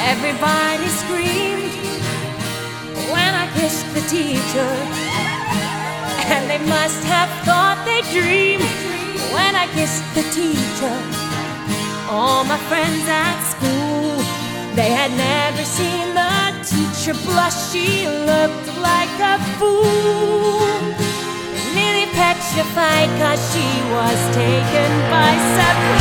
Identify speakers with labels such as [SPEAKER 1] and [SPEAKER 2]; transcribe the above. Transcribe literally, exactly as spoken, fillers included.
[SPEAKER 1] Everybody screamed when I kissed the teacher, and they must have thought they dreamed when I kissed the teacher. All my friends at school, they had never seen the teacher blush. She looked like a fool, nearly petrified, 'cause she was taken by surprise.